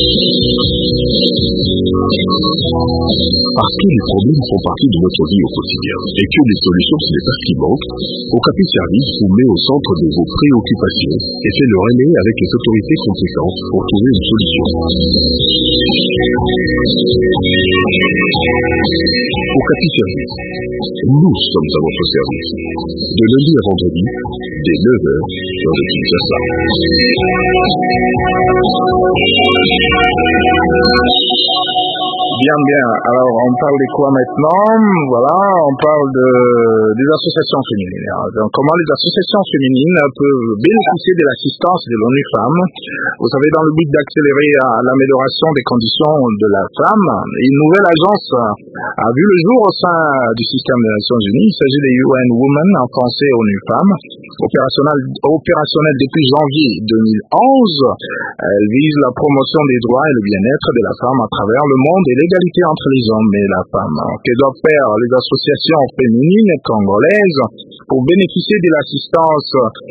Parce que les problèmes font partie de notre vie au quotidien et que les solutions, ce n'est pas ce qui manque, Okapi Service vous met au centre de vos préoccupations et fait le relais avec les autorités compétentes pour trouver une solution. Okapi Service, nous sommes à votre service. De lundi à vendredi, dès 9h, heure de Kinshasa. Bien. Alors, on parle de quoi maintenant? Voilà, on parle des associations féminines. Donc, comment les associations féminines peuvent bénéficier de l'assistance de l'ONU Femmes. Vous savez, dans le but d'accélérer l'amélioration des conditions de la femme, une nouvelle agence a vu le jour au sein du système des Nations Unies. Il s'agit des UN Women, en français ONU Femmes, opérationnelle depuis janvier 2011. Elle vise la promotion des droits et le bien-être de la femme à travers le monde et l'égalité entre les hommes et la femme. Que doivent faire les associations féminines congolaises pour bénéficier de l'assistance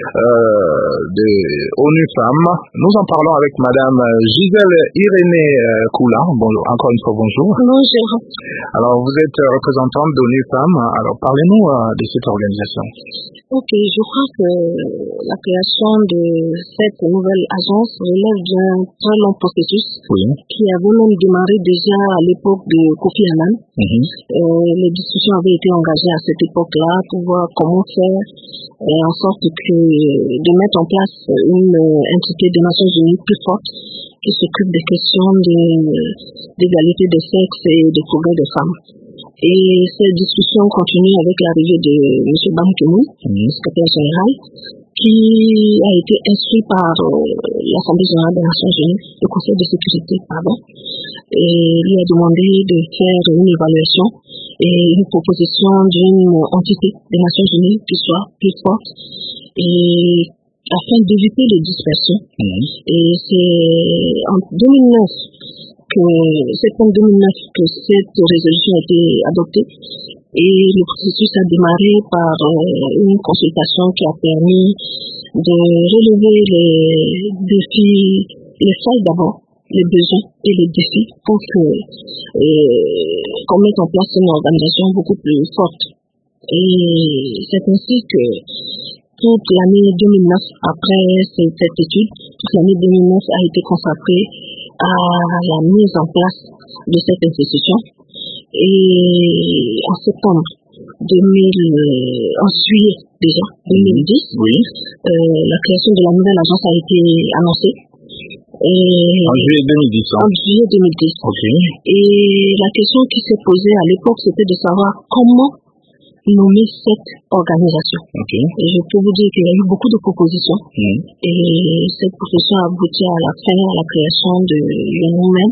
de ONU Femmes? Nous en parlons avec Madame Gisèle Irénée Koula. Bonjour, encore une fois, bonjour. Bonjour. Alors, vous êtes représentante d'ONU Femmes. Alors, parlez-nous de cette organisation. Ok, je crois que la création de cette nouvelle agence relève d'un très long processus qui avait même démarré déjà à l'époque de Kofi Annan. Les discussions avaient été engagées à cette époque-là pour voir comment faire en sorte de mettre en place une entité des Nations Unies plus forte qui s'occupe des questions d'égalité des sexes et des progrès des femmes. Et ces discussions continuent avec l'arrivée de M. Ban Ki-moon, secrétaire général, qui a été instruit par l'Assemblée générale des Nations Unies, le Conseil de sécurité, et lui a demandé de faire une évaluation et une proposition d'une entité des Nations Unies qui soit plus forte et afin d'éviter les dispersions. Et c'est en 2009 septembre 2009 que cette résolution a été adoptée et le processus a démarré par une consultation qui a permis de relever les défis, les failles d'abord, les besoins et les défis pour qu'on mette en place une organisation beaucoup plus forte. Et c'est ainsi que toute l'année 2009, après cette étude, toute l'année 2009 a été consacrée à la mise en place de cette institution. Et en septembre en juillet déjà 2010, la création de la nouvelle agence a été annoncée. En juillet 2010. En juillet 2010. Okay. Et la question qui s'est posée à l'époque, c'était de savoir comment nommer cette organisation. Okay. Et je peux vous dire qu'il y a eu beaucoup de propositions. Et cette proposition a abouti à la fin, à la création de l'UNWOMEN,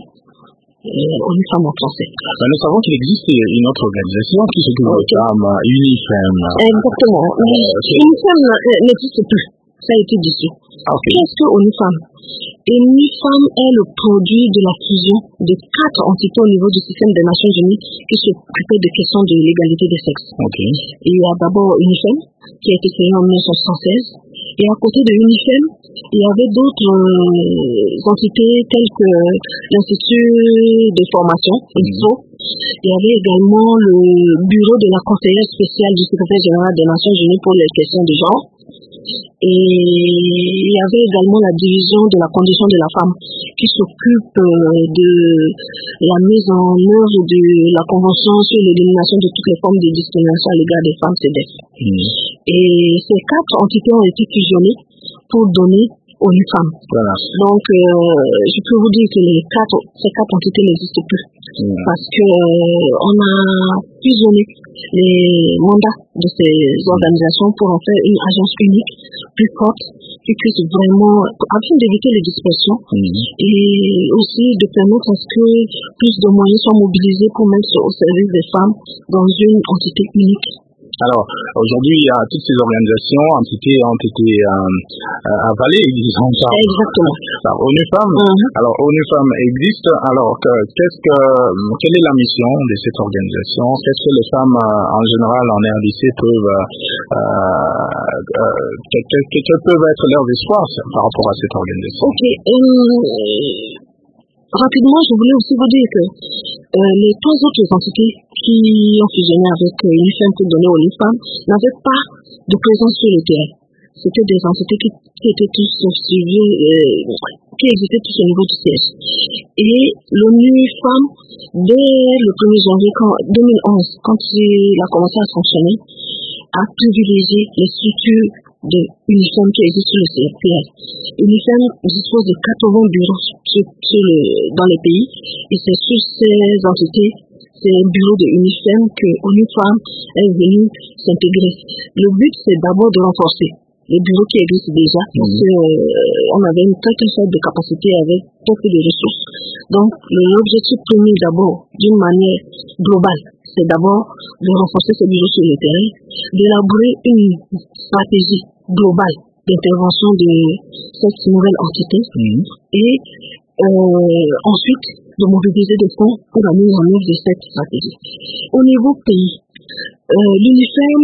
ONU Femmes en français. Nous savons qu'il existe une autre organisation qui s'occupe des femmes, UNIFEM. Exactement. UNIFEM n'existe plus. Ça a été dissous. Qu'est-ce que ONU Femmes? UNIFEM est le produit de la fusion de 4 entités au niveau du système des Nations Unies qui s'occupaient des questions de l'égalité des sexes. Il y a d'abord UNIFEM qui a été créé en 1976 et à côté de UNIFEM, il y avait d'autres entités telles que l'Institut de formation, INSO. Il y avait également le bureau de la conseillère spéciale du secrétaire général des Nations Unies pour les questions de genre. Et il y avait également la division de la condition de la femme qui s'occupe de la mise en œuvre de la Convention sur l'élimination de toutes les formes de discrimination à l'égard des femmes, CEDEF. Et ces 4 entités ont été fusionnées pour donner ONU Femmes. Donc, je peux vous dire que ces 4 entités n'existent plus. Parce que on a fusionné les mandats de ces organisations pour en faire une agence unique, plus forte, qui puisse vraiment, afin d'éviter les dispersions et aussi de permettre à ce que plus de moyens soient mobilisés pour mettre au service des femmes dans une entité unique. Alors, aujourd'hui, toutes ces organisations, entités ont été avalées, disons ça. Exactement. Alors, ONU Femmes, alors ONU Femmes existe. Alors, quelle est la mission de cette organisation? Qu'est-ce que les femmes, en général, en RDC quels peuvent être leurs espoirs par rapport à cette organisation? Ok. rapidement, je voulais aussi vous dire que les 3 autres entités qui ont fusionné avec UNIFEM pour donner aux UNIFEM n'avaient pas de présence sur le terrain. C'était des entités qui étaient tous suivies, qui existaient tous au niveau du siège. Et l'ONU-FEM, dès le 1er janvier 2011, quand il a commencé à fonctionner, a privilégié les structures de UNIFEM qui existent sur le CRPS. UNIFEM dispose de 80 bureaux dans les pays, et c'est sur ces entités, ces bureaux de UNIFEM que UNIFEM est venu s'intégrer. Le but, c'est d'abord de renforcer les bureaux qui existent déjà, parce qu'on avait une très très faible capacité avec peu de ressources. Donc, l'objectif premier d'abord, d'une manière globale, c'est d'abord de renforcer ces bureaux sur le terrain, d'élaborer une stratégie globale d'intervention de cette nouvelle entité et ensuite de mobiliser des fonds pour la mise en œuvre de cette stratégie. Au niveau pays, l'UNIFEM,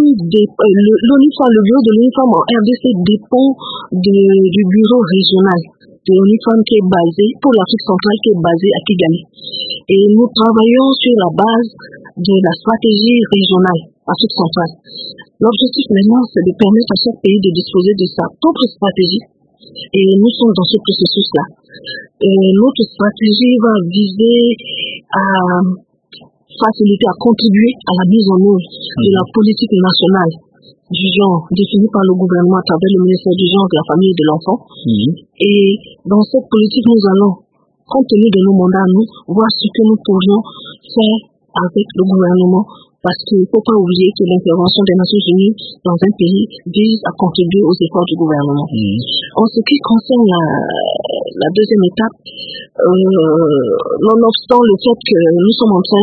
le bureau de l'UNIFEM en RDC dépend du bureau régional de l'UNIFEM qui est basé, pour l'Afrique centrale, qui est basé à Kigali. Et nous travaillons sur la base de la stratégie régionale Afrique centrale. L'objectif maintenant, c'est de permettre à chaque pays de disposer de sa propre stratégie. Et nous sommes dans ce processus-là. Notre stratégie va viser à faciliter, à contribuer à la mise en œuvre de la politique nationale du genre définie par le gouvernement à travers le ministère du genre, de la famille et de l'enfant. Et dans cette politique, nous allons, compte tenu de nos mandats, nous, voir ce que nous pourrions faire avec le gouvernement. Parce qu'il ne faut pas oublier que l'intervention des Nations Unies dans un pays vise à contribuer aux efforts du gouvernement. En ce qui concerne la deuxième étape, nonobstant le fait que nous sommes en train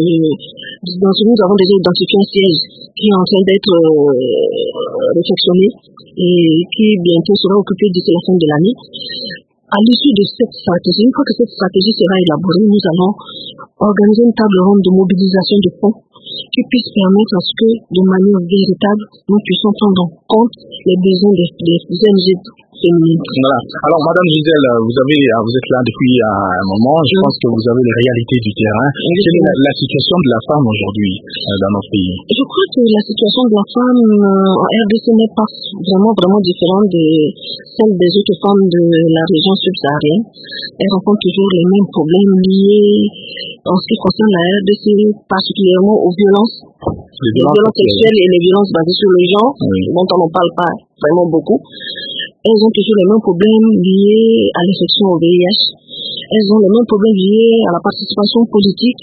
nous avons déjà identifié un siège qui est en train d'être réfectionné et qui bientôt sera occupé d'ici la fin de l'année. À l'issue de cette stratégie, une fois que cette stratégie sera élaborée, nous allons organiser une table ronde de mobilisation de fonds qui puisse permettre à ce que, de manière véritable, nous puissions prendre en compte les besoins des ONG féminines. Voilà. Alors, Madame Gisèle, vous êtes là depuis un moment. Je pense que vous avez les réalités du terrain. Quelle est la situation de la femme aujourd'hui dans notre pays? Je crois que la situation de la femme en RDC n'est pas vraiment différente de celle des autres femmes de la région subsaharienne. Elles rencontrent toujours les mêmes problèmes liés en ce qui concerne la RDC, particulièrement aux violences, les violences sexuelles et les violences basées sur le genre, dont on n'en parle pas vraiment beaucoup. Elles ont toujours les mêmes problèmes liés à l'infection au VIH. Elles ont les mêmes problèmes liés à la participation politique,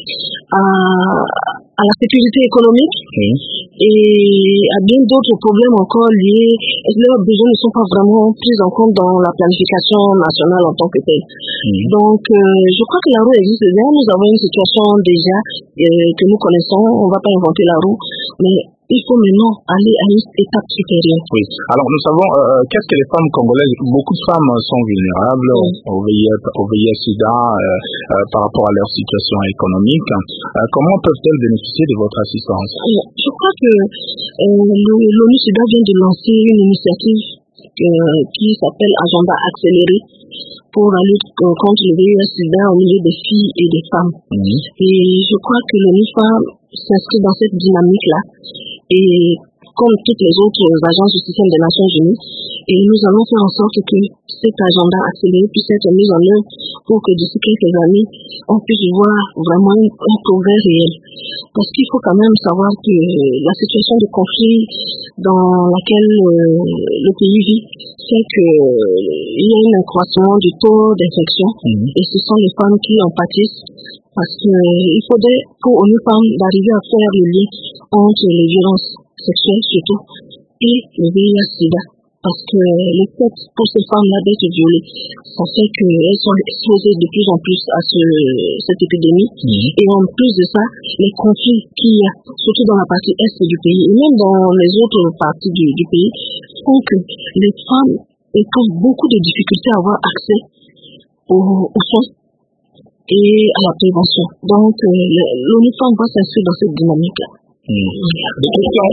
à la sécurité économique et à bien d'autres problèmes encore liés. Leurs besoins ne sont pas vraiment pris en compte dans la planification nationale en tant que telle. Donc, je crois que la roue existe déjà. Nous avons une situation déjà que nous connaissons. On ne va pas inventer la roue, mais il faut maintenant aller à une étape supérieure. Oui. Alors, nous savons qu'est-ce que les femmes congolaises, beaucoup de femmes sont vulnérables au VIH-Sida par rapport à leur situation économique. Comment peuvent-elles bénéficier de votre assistance? Je crois que l'ONU-Sida vient de lancer une initiative qui s'appelle Agenda Accéléré pour la lutte contre le VIH-Sida au milieu des filles et des femmes. Et je crois que l'ONU-FEM s'inscrit dans cette dynamique-là. Et comme toutes les autres agences du système des Nations Unies, et nous allons faire en sorte que cet agenda accéléré puisse être mis en œuvre pour que d'ici quelques années, on puisse voir vraiment un progrès réel. Parce qu'il faut quand même savoir que la situation de conflit dans laquelle le pays vit fait qu'il y a un accroissement du taux d'infection et ce sont les femmes qui en pâtissent. Parce qu'il faudrait pour une femme d'arriver à faire le lien entre les violences sexuelles surtout et le VIH-Sida. Parce que le fait pour ces femmes-là d'être violées, ça fait qu'elles sont exposées de plus en plus à cette épidémie. Et en plus de ça, les conflits qu'il y a, surtout dans la partie est du pays, et même dans les autres parties du pays, font que les femmes éprouvent beaucoup de difficultés à avoir accès aux soins et à la prévention. Donc, l'ONU-FEM va s'inscrire dans cette dynamique-là. Des questions?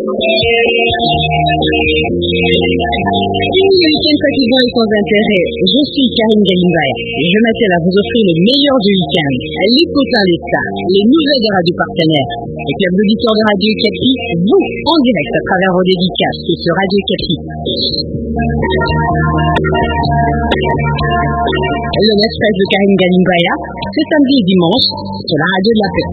Une week-end fatigant et sans intérêt. Je suis Karine Galimbaya. Je m'attelle à vous offrir le meilleur du week-end. L'écoute à l'État, les nouvelles des radios partenaires, les clubs d'auditeurs de Radio Capi, vous, en direct à travers vos dédicaces et sur Radio Capi. Le Express de Karine Galimbaya, c'est samedi et dimanche sur la radio de la paix.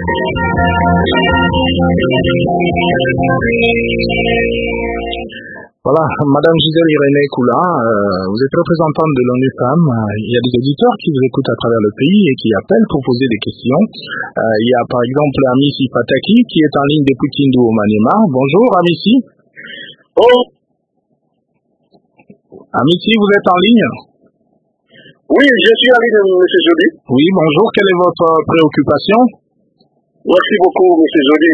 Voilà, Madame Gisèle Irénée Koula, vous êtes représentante de l'ONU Femmes. Il y a des auditeurs qui vous écoutent à travers le pays et qui appellent pour poser des questions. Il y a par exemple Amici Pataki qui est en ligne depuis Kindu au Maniema. Bonjour Amici. Oh. Amici, vous êtes en ligne? Oui, je suis en ligne, M. Jody. Oui, bonjour. Quelle est votre préoccupation? Merci beaucoup, M. Jody.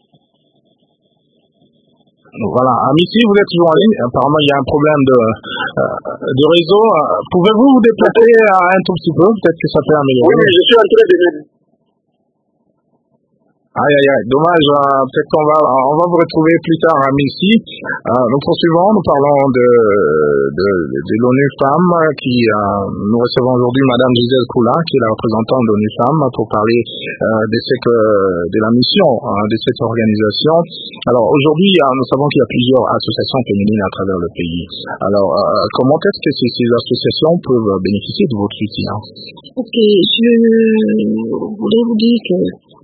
Voilà, Amici, vous êtes toujours en ligne. Apparemment, il y a un problème de réseau. Pouvez-vous vous déplacer un tout petit peu? Peut-être que ça peut améliorer. Oui, je suis en train de... Aïe, dommage, peut-être qu'on va vous retrouver plus tard à Amici. Nous poursuivons, nous parlons de l'ONU Femmes nous recevons aujourd'hui Madame Gisèle Koula, qui est la représentante de l'ONU Femmes, pour parler de la mission de cette organisation. Alors aujourd'hui, nous savons qu'il y a plusieurs associations féminines à travers le pays. Alors, comment est-ce que ces associations peuvent bénéficier de votre soutien? Ok, je voulais vous dire que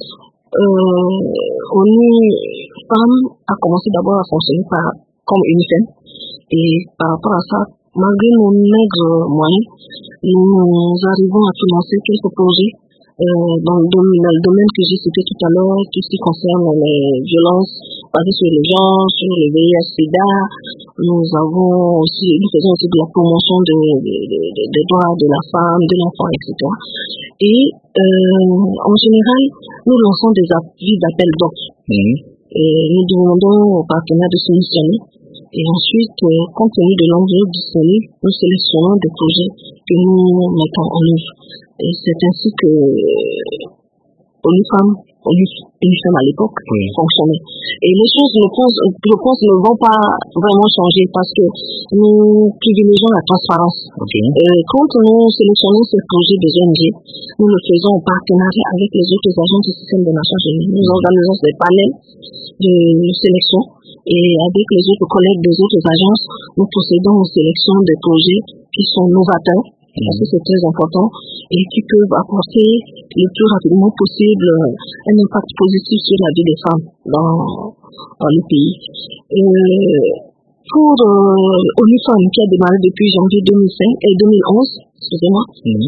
ONU Femmes a commencé d'abord à fonctionner comme UNIFEM, et par rapport à ça, malgré nos maigres moyens, nous arrivons à financer quelques projets dans le domaine que j'ai cité tout à l'heure, tout ce qui concerne les violences basées sur les genres, sur les VIH/SIDA. Nous faisons aussi de la promotion des droits de la femme, de l'enfant, etc. Et en général, nous lançons des avis d'appel d'offres. Et nous demandons aux partenaires de soumissionner. Et ensuite, compte tenu de l'enveloppe disponible, nous sélectionnons des projets que nous mettons en œuvre. Et c'est ainsi que ONU Femmes à l'époque fonctionnait. Et les choses, je pense, ne vont pas vraiment changer parce que nous privilégions la transparence. Quand nous sélectionnons ces projets des ONG, nous le faisons en partenariat avec les autres agences du système des Nations Unies. Nous organisons des panels de sélection et avec les autres collègues des autres agences, nous procédons aux sélections des projets qui sont novateurs, parce que c'est très important, et qui peuvent apporter le plus rapidement possible un impact positif sur la vie des femmes dans le pays. Pour ONU Femmes, qui a démarré depuis janvier 2011, excusez-moi,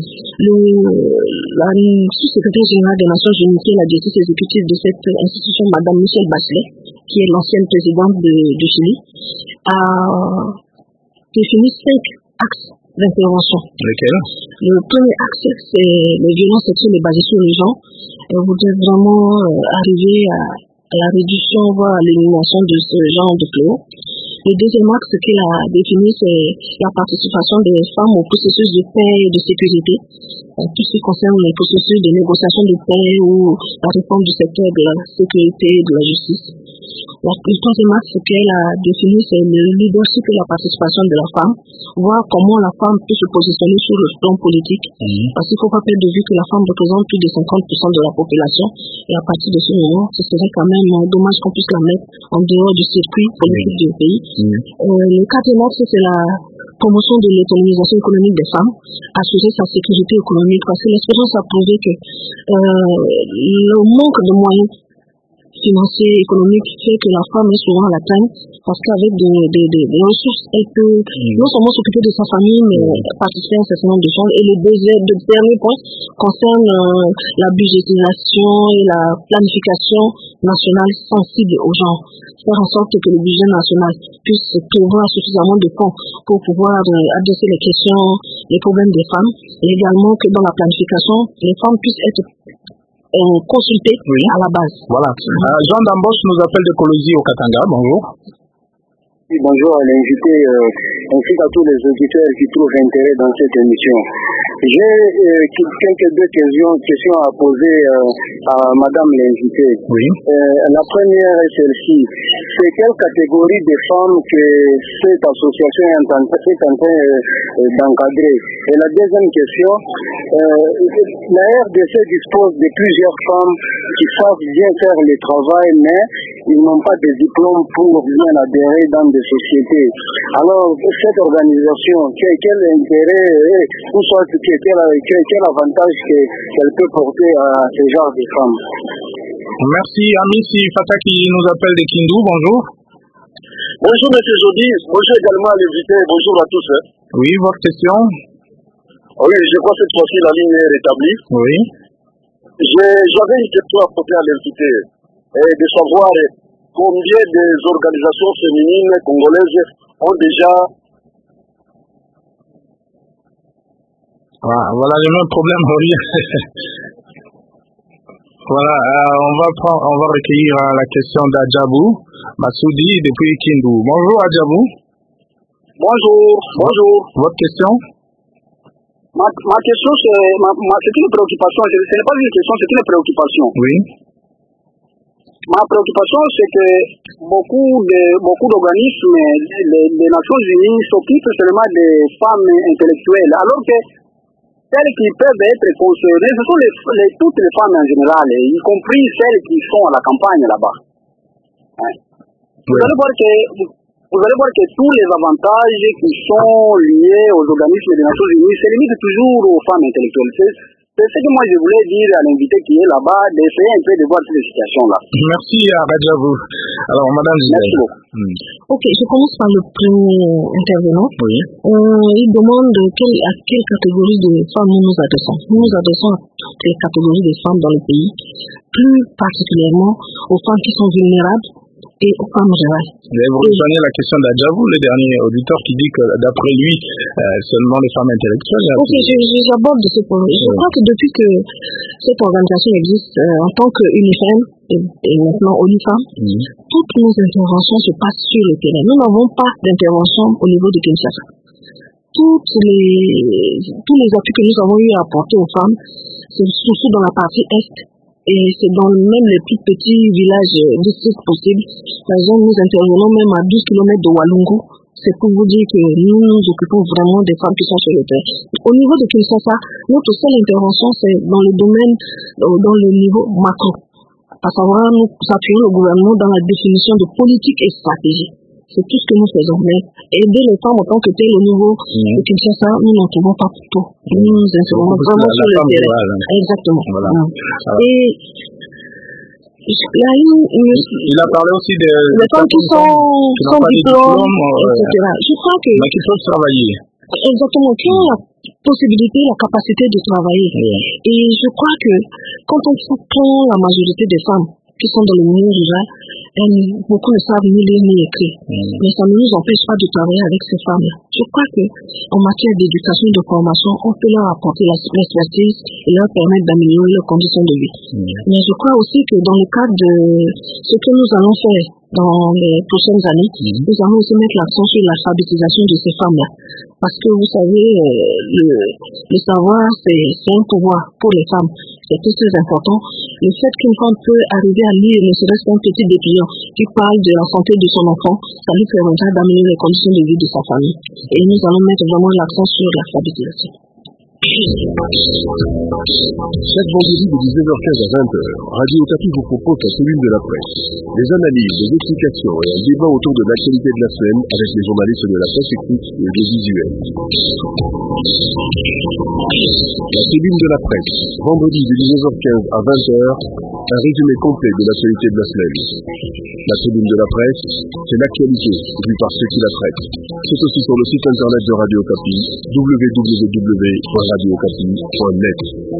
la sous-secrétaire générale des Nations Unies, qui est la directrice exécutive de cette institution, Madame Michelle Bachelet, qui est l'ancienne présidente du Chili, a défini 5 axes d'intervention. Lesquels? Le premier axe, c'est les violences sexuelles basées sur les genres. Elle voudrait vraiment arriver à la réduction, voire à l'élimination de ce genre de fléau. Le deuxième axe qu'elle a défini, c'est la participation des femmes au processus de paix et de sécurité, tout ce qui concerne les processus de négociation de paix ou la réforme du secteur de la sécurité et de la justice. Le troisième axe qu'elle a défini, c'est le leadership et la participation de la femme, voir comment la femme peut se positionner sur le plan politique, parce qu'il ne faut pas perdre de vue que la femme représente plus de 50% de la population, et à partir de ce moment, ce serait quand même dommage qu'on puisse la mettre en dehors du circuit politique du pays. Le quatrième axe, c'est la promotion de l'autonomisation économique des femmes, assurer sa sécurité économique, parce que l'expérience a prouvé que le manque de moyens financier, économique, fait que la femme est souvent à la peine, parce qu'avec des ressources, elle peut non seulement s'occuper de sa famille, mais participer à un certain nombre de choses. Et le dernier point concerne la budgétisation et la planification nationale sensible aux gens. Faire en sorte que le budget national puisse prévoir suffisamment de fonds pour pouvoir adresser les questions, les problèmes des femmes, et également que dans la planification, les femmes puissent être consulter à la base. Voilà. Jean Dambos nous appelle de Colosie au Katanga. Bonjour. Bonjour à l'invité ainsi qu'à tous les auditeurs qui trouvent intérêt dans cette émission. J'ai deux questions à poser à madame l'invitée. Oui. La première est celle-ci. C'est quelle catégorie de femmes que cette association est en train d'encadrer? Et la deuxième question, la RDC dispose de plusieurs femmes qui savent bien faire le travail, mais ils n'ont pas de diplôme pour bien adhérer dans des sociétés. Alors, cette organisation, quel intérêt ou soit quel avantage qu'elle peut porter à ce genre de femmes? Merci. Amissi Fata qui nous appelle de Kindu, bonjour. Bonjour M. Jody, bonjour également à l'invité, bonjour à tous. Oui, votre question? Oui, je crois que cette fois-ci la ligne est rétablie. Oui. J'avais une question à poser à l'invité, de savoir combien des organisations féminines congolaises ont déjà... Voilà le même problème. Voilà, on va recueillir la question d'Adjabou Massoudi depuis Kindu. Bonjour Adjabou. Bonjour. Votre question? Ma question, c'est une préoccupation. Ce n'est pas une question, c'est une préoccupation. Oui. Ma préoccupation, c'est que beaucoup d'organismes des Nations Unies s'occupent seulement des femmes intellectuelles, alors que celles qui peuvent être concernées, ce sont toutes les femmes en général, y compris celles qui sont à la campagne là-bas. Vous allez voir que tous les avantages qui sont liés aux organismes des Nations Unies se limitent toujours aux femmes intellectuelles. C'est ce que moi je voulais dire à l'invité qui est là-bas, d'essayer un peu de voir toutes les situations-là. Merci à Radjavou. Alors, madame Merci beaucoup. Ok, je commence par le premier intervenant. Oui. Il demande à quelle catégorie de femmes nous nous adressons. Nous nous adressons à toutes les catégories de femmes dans le pays, plus particulièrement aux femmes qui sont vulnérables et aux femmes rurales. Vous rejoignez la question d'Adjabou, le dernier auditeur qui dit que d'après lui, seulement les femmes intellectuelles. Ok, j'aborde ce point. Je crois que depuis que cette organisation existe en tant qu'UNIFEM et maintenant ONIFEM, toutes nos interventions se passent sur le terrain. Nous n'avons pas d'intervention au niveau de Kinshasa. Tous les appuis que nous avons eu à apporter aux femmes, c'est surtout dans la partie Est. Et c'est dans même les plus petits villages districts possibles. Par exemple, nous intervenons même à 12 km de Walungu. C'est pour vous dire que nous nous occupons vraiment des femmes qui sont sur le terrain. Au niveau de Kinshasa, notre seule intervention, c'est dans le domaine, dans le niveau macro. À savoir, nous appuyons le gouvernement dans la définition de politique et stratégie. C'est tout ce que nous faisons. Mais aider les femmes en tant que telles au niveau de Kinshasa, nous n'en trouvons pas pour tout. Nous intervenons vraiment sur le terrain. Exactement. Voilà. Et il a parlé aussi des femmes qui sont sans diplôme, etc. Je crois que... Mais qui peuvent travailler. Exactement, qui ont la possibilité, la capacité de travailler. Et je crois que quand on prend la majorité des femmes qui sont dans le milieu rural, beaucoup ne savent ni lire ni écrire. Mais ça ne nous empêche pas de travailler avec ces femmes-là. Je crois qu'en matière d'éducation et de formation, on peut leur apporter l'expertise et leur permettre d'améliorer leurs conditions de vie. Mais je crois aussi que dans le cadre de ce que nous allons faire dans les prochaines années, nous allons aussi mettre l'accent sur l'alphabétisation de ces femmes-là. Parce que vous savez, le savoir, c'est un pouvoir pour les femmes. C'est très important. Le fait qu'une femme peut arriver à lire, ne serait-ce qu'un petit dépliant qui parle de la santé de son enfant, ça lui permettra d'améliorer les conditions de vie de sa famille. Et nous allons mettre vraiment l'accent sur l'alphabétisation. Chaque vendredi de 19h15 à 20h, Radio Okapi vous propose la tribune de la presse. Des analyses, des explications et un débat autour de l'actualité de la semaine avec les journalistes de la presse écrite et audiovisuelle. La tribune de la presse, vendredi de 19h15 à 20h, un résumé complet de l'actualité de la semaine. La tribune de la presse, c'est l'actualité vue par ceux qui la traitent. C'est aussi sur le site internet de Radio Okapi, www.radiokapi.net.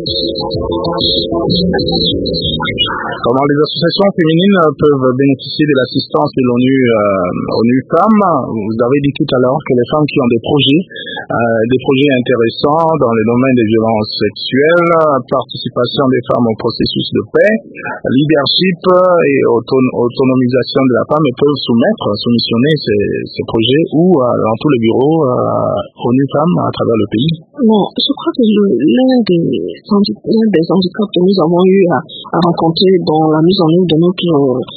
Comment les associations féminines peuvent bénéficier de l'assistance de l'ONU Femmes? Vous avez dit tout à l'heure que les femmes qui ont des projets intéressants dans le domaine des violences sexuelles, participation des femmes au processus de paix, leadership et autonomisation de la femme peuvent soumettre soumettre, soumissionner ces projets ou dans tous les bureaux ONU Femmes à travers le pays? Non, je crois que l'un des handicaps que nous avons eu à rencontrer dans la mise en œuvre de notre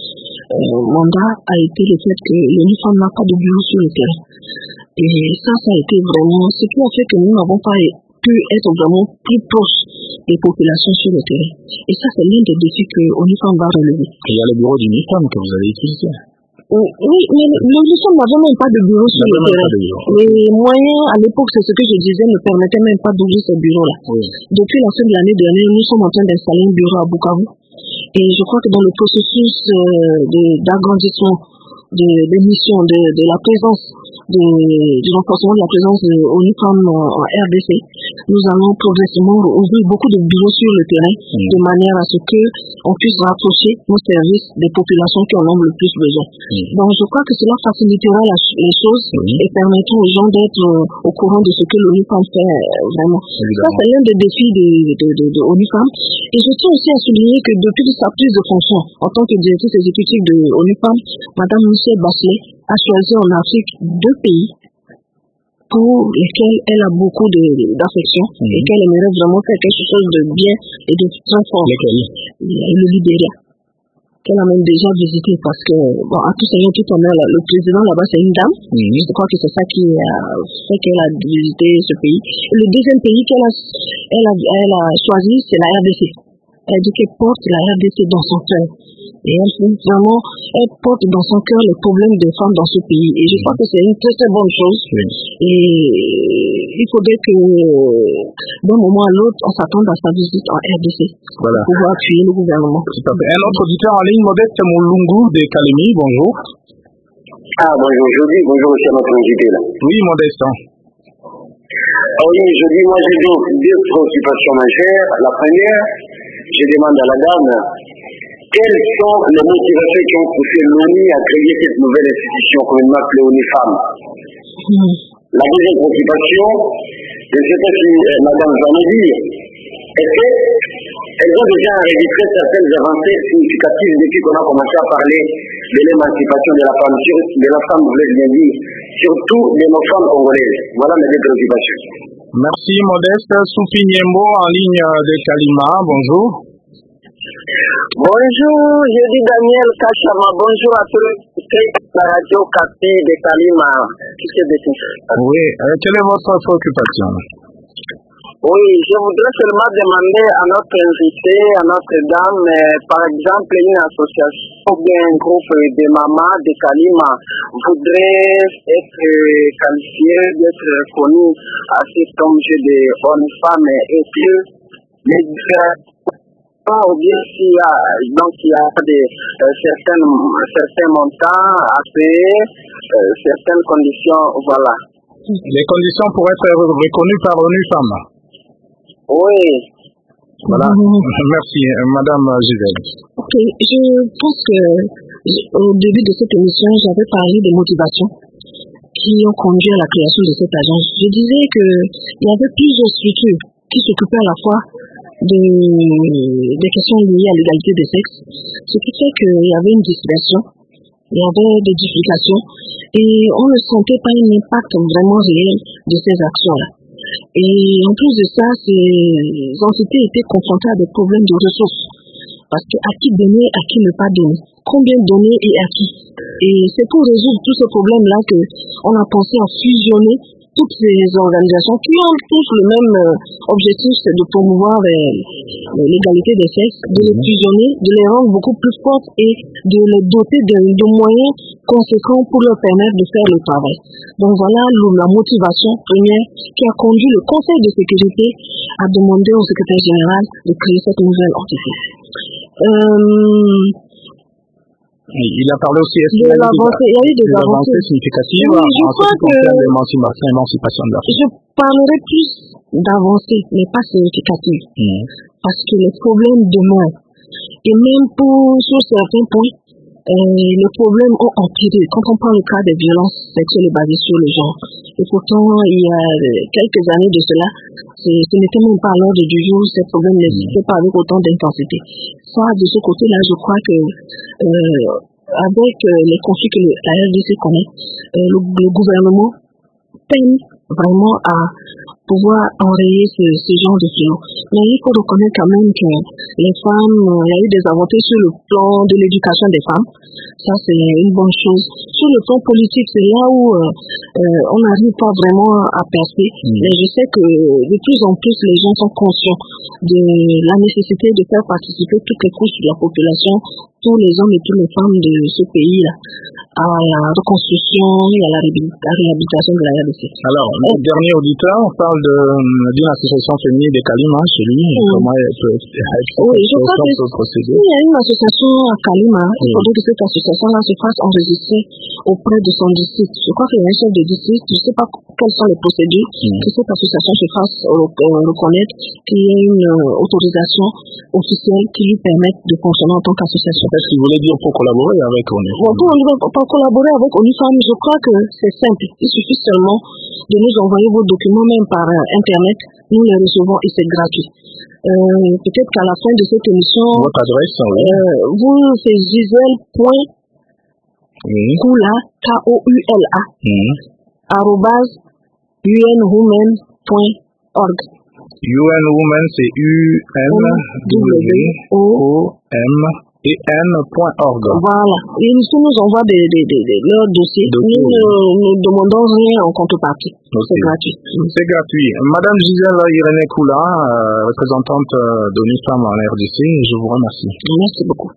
mandat a été le fait que l'ONU Femmes n'a pas de bureau sur le terrain. Et ça a été vraiment ce qui a fait que nous n'avons pas pu être vraiment plus proches des populations sur le terrain. Et ça, c'est l'un des défis que ONU Femmes va relever. Il y a le bureau d'ONU Femmes que vous avez utilisé. Oui, mais l'ONU Femmes n'avait même pas de bureau sur le terrain. Les moyens, à l'époque, c'est ce que je disais, ne permettaient même pas d'ouvrir ces bureaux-là. Oui. Depuis la fin de l'année dernière, nous sommes en train d'installer un bureau à Bukavu. Et je crois que dans le processus d'agrandissement des missions, de la présence, du renforcement de la présence de ONU Femmes en RDC, nous allons progressivement ouvrir beaucoup de bureaux sur le terrain de manière à ce qu'on puisse rapprocher nos services des populations qui en ont le plus besoin. Donc je crois que cela facilitera les choses et permettra aux gens d'être au courant de ce que l'ONU Femmes fait vraiment. Ça, c'est l'un des défis de ONU Femmes. Et je tiens aussi à souligner que depuis sa prise de fonction en tant que directrice exécutive de ONU Femmes, Madame Michelle Bachelet a choisi en Afrique 2 pays pour lesquels elle a beaucoup d'affection et qu'elle aimerait vraiment faire quelque chose de bien et de très fort. Le Libéria, qu'elle a même déjà visité parce que, bon, à tout seigneur, tout honneur, le président là-bas, c'est une dame. Je crois que c'est ça qui a fait qu'elle a visité ce pays. Et le deuxième pays qu'elle a choisi, c'est la RDC. Elle dit qu'elle porte la RDC dans son cœur. Et elle porte dans son cœur les problèmes des femmes dans ce pays. Et je crois que c'est une très très bonne chose. Et il faudrait que d'un moment à l'autre, on s'attende à sa visite en RDC pour pouvoir appuyer le gouvernement. Un autre auditeur en ligne, Modeste Moulungu de Kalemi, bonjour. Ah, bonjour, Jody, bonjour aussi à notre invité là. Oui, Modeste. Oui, Jody, moi j'ai deux préoccupations majeures. La première, je demande à la dame quelles sont les motivations qui ont poussé l'ONU à créer cette nouvelle institution communément appelée ONU Femmes. La deuxième préoccupation, je ne sais pas si Madame va nous dire, est-ce qu'elles ont déjà enregistré certaines avancées significatives depuis qu'on a commencé à parler de l'émancipation de la femme, vous voulez bien dire, surtout de nos femmes congolaises. Voilà mes deux préoccupations. Merci Modeste. Soufi Niembo en ligne de Kalima, bonjour. Bonjour, je dis Daniel Kachama, bonjour à tous les la radio Kapi de Kalima. Oui, quelle est votre préoccupation? Oui, je voudrais seulement demander à notre invité, à notre dame, par exemple, une association ou bien un groupe de mamans de Kalima voudrait être qualifié, d'être connu à cet objet de bonnes femmes et que les ou bien s'il y a certains montants à payer, certaines conditions, voilà. Les conditions pour être reconnues par l'ONU Femmes. Oui. Voilà. Merci, Madame Gisèle. Ok, je pense que au début de cette émission, j'avais parlé des motivations qui ont conduit à la création de cette agence. Je disais qu'il y avait plusieurs structures qui s'occupaient à la fois des questions liées à l'égalité des sexes, ce qui fait qu'il y avait une dispersion, il y avait des duplications et on ne sentait pas un impact vraiment réel de ces actions-là. Et en plus de ça, ces entités étaient confrontées à des problèmes de ressources. Parce que à qui donner, à qui ne pas donner, combien donner et à qui. Et c'est pour résoudre tous ces problèmes-là qu'on a pensé à fusionner toutes ces organisations qui ont tous le même objectif, c'est de promouvoir l'égalité des sexes, de les fusionner, de les rendre beaucoup plus fortes et de les doter de moyens conséquents pour leur permettre de faire le travail. Donc voilà la motivation première qui a conduit le Conseil de sécurité à demander au secrétaire général de créer cette nouvelle entité. Il a parlé aussi il y a eu des avancées significatives en ce qui concerne l'émancipation de la femme. Je parlerai plus d'avancées, mais pas significatives. Parce que les problèmes demeurent. Et même sur certains points, les problèmes ont empiré. Quand on prend le cas des violences sexuelles basées sur le genre, et pourtant, il y a quelques années de cela, ce n'était même pas à l'ordre du jour, ces problèmes n'existaient pas avec autant d'intensité. Ça, de ce côté-là, je crois que avec les conflits que la RDC connaît, le gouvernement peine vraiment à pouvoir enrayer ce genre de fléau. Mais il faut reconnaître quand même que les femmes, il y a eu des avancées sur le plan de l'éducation des femmes. Ça, c'est une bonne chose. Sur le plan politique, c'est là où on n'arrive pas vraiment à percer. Mais je sais que de plus en plus, les gens sont conscients de la nécessité de faire participer toutes les couches de la population, tous les hommes et toutes les femmes de ce pays-là, à la reconstruction et à la réhabilitation de la RDC. Alors, notre dernier auditeur, on parle d'une association féminine des Kalima chez lui. Comment elle peut procéder? Il y a une association à Kalima. Il faudrait que cette association-là se fasse enregistrer auprès de son district. Je crois qu'il y a un chef de district. Je ne sais pas quelles sont les procédures que cette association se fasse reconnaître, qu'il y ait une autorisation officielle qui lui permette de fonctionner en tant qu'association. Qu'est-ce que vous voulez dire pour collaborer avec ONUFAM? Pour collaborer avec ONUFAM, je crois que c'est simple. Il suffit seulement de nous envoyer vos documents même par Internet. Nous les recevons et c'est gratuit. Peut-être qu'à la fin de cette émission, votre adresse, vous c'est Gisèle.Koula, Koula, @unwomen.org. UN Women, c'est UNWOMEN.org. Voilà. Et nous envoient leurs dossiers. Nous ne demandons rien en contrepartie. C'est gratuit. C'est gratuit. Madame Gisèle Irene Koula, représentante d'ONUFAM en RDC, je vous remercie. Merci beaucoup.